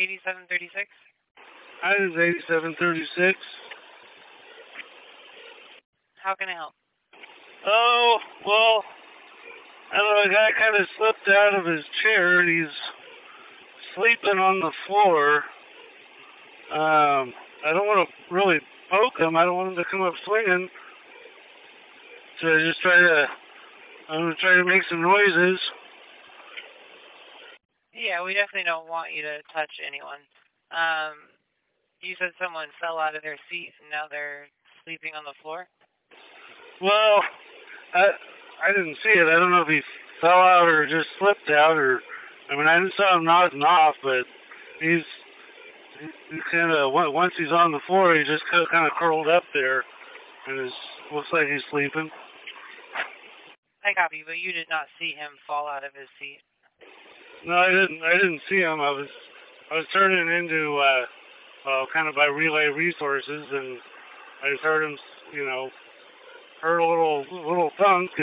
8736. Hi, this is 8736. How can I help? Oh, well, I don't know, the guy kind of slipped out of his chair and he's sleeping on the floor. I don't want to really poke him. I don't want him to come up swinging. So I'm going to try to make some noises. Yeah, we definitely don't want you to touch anyone. You said someone fell out of their seat and now they're sleeping on the floor? Well, I didn't see it. I don't know if he fell out or just slipped out I didn't saw him nodding off, but he kind of, once he's on the floor, he just kind of curled up there and looks like he's sleeping. I copy, but you did not see him fall out of his seat. No, I didn't see him. I was turning into kind of by relay resources, and I just heard him, heard a little thunk,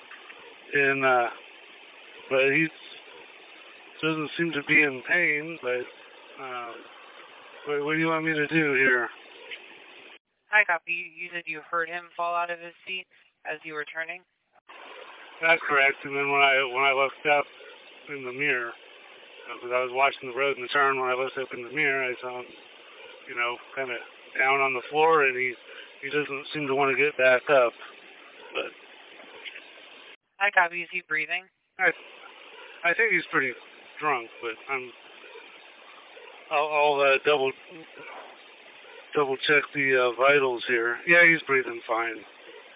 but he doesn't seem to be in pain. But what do you want me to do here? I copy. You said you heard him fall out of his seat as you were turning? That's correct. And then when I looked up in the mirror, because I was watching the road and the turn, when I looked up in the mirror, I saw him, kind of down on the floor, and he doesn't seem to want to get back up. But I copy. Is he breathing? I think he's pretty drunk, but I'll double check the vitals here. Yeah, he's breathing fine.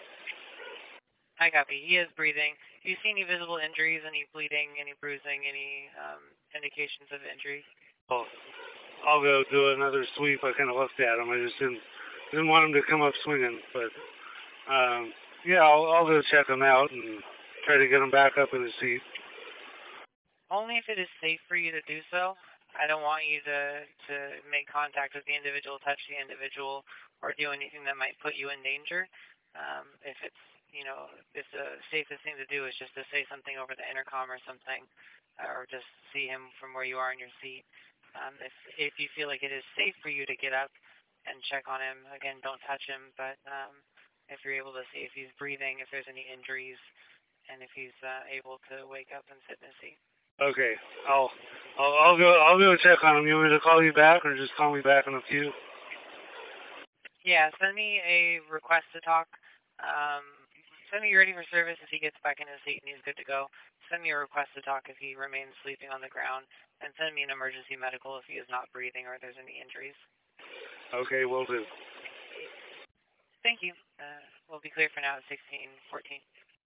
I copy. He is breathing. Do you see any visible injuries, any bleeding, any bruising, any indications of injury? Well, I'll go do another sweep. I kind of looked at him. I just didn't want him to come up swinging. But yeah, I'll go check him out and try to get him back up in his seat. Only if it is safe for you to do so. I don't want you to make contact with the individual, touch the individual, or do anything that might put you in danger. If it's if the safest thing to do is just to say something over the intercom or something, or just see him from where you are in your seat. If you feel like it is safe for you to get up and check on him, again, don't touch him, but if you're able to see if he's breathing, if there's any injuries, and if he's able to wake up and sit in his seat. Okay, I'll go check on him. You want me to call you back, or just call me back in a few? Yeah, send me a request to talk. Send me ready for service if he gets back in his seat and he's good to go. Send me a request to talk if he remains sleeping on the ground. And send me an emergency medical if he is not breathing or there's any injuries. Okay, will do. Thank you. We'll be clear for now at 1614.